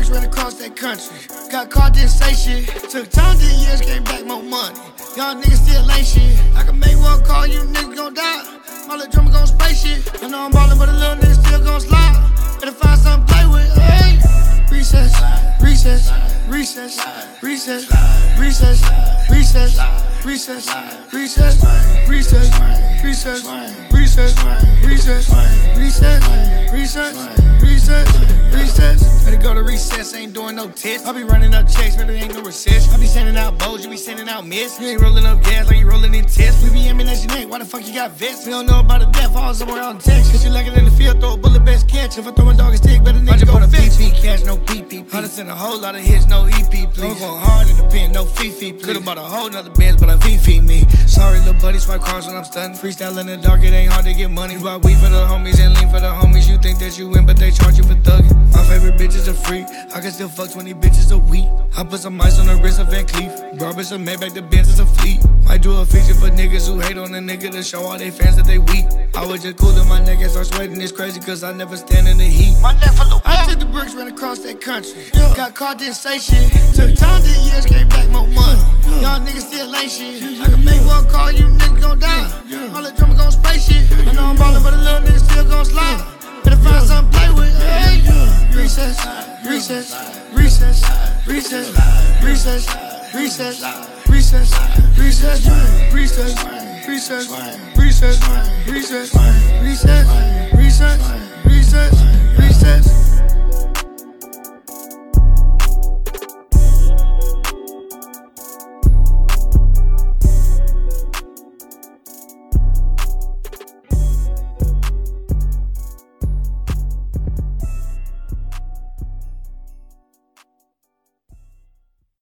bricks, ran across that country. Got caught, didn't say shit. Took time, 10 years, came back more money. Y'all niggas still ain't shit. I can make one call, you niggas gon' die. My little drummer gon' spray shit. I know I'm ballin', but a little nigga still gon' slide. Better find something to play with. Hey, recess, recess, recess, recess, recess, recess, recess, recess, recess, recess, recess, recess, recess, recess, recess. Better go to recess, ain't doing no tests. I be running up checks, but it ain't no recess. I be sending out bows, you be sending out miss. You ain't rolling up gas like you rolling in tests. We be aiming at your neck, why the fuck you got vests? We don't know about a death, fall somewhere out in Texas. Cause you like it in the field, throw a bullet, best catch. If I throw a dog a stick, better nigga go fetch. PP cash, no PPP. I done sent a whole lot of hits, no EP, please. I'm going hard in the pen, no Fifi, please. Could've bought a whole nother Benz, but I Fifi me. Sorry, little buddy, swipe cars when I'm stunting. Freestyle in the dark, it ain't hard to get money. Buy weed for the homies and lean for the homies. You think that you win, but they charge you for thugging. My favorite bitches are free. I can still fuck 20 bitches a week. I put some ice on the wrist of Van Cleef. Garbage some Maybach, the Benz is a fleet. Might do a feature for niggas who hate on a nigga to show all they fans that they weak. I was just cool in my neck and start sweating. It's crazy cause I never stand in the heat. My neck full of I took the bricks, ran across that country. Got caught, didn't say shit. Took time, 10 years, came back more money. Y'all niggas still ain't shit. I can make one call, you niggas gon' die. My little drummer gon' spray shit. I know I'm ballin', but a little nigga still gon' slide. Better find something to play with. Hey, recess, recess, recess, recess, recess, recess, recess, recess, recess, recess, recess, recess, recess, recess, recess, recess.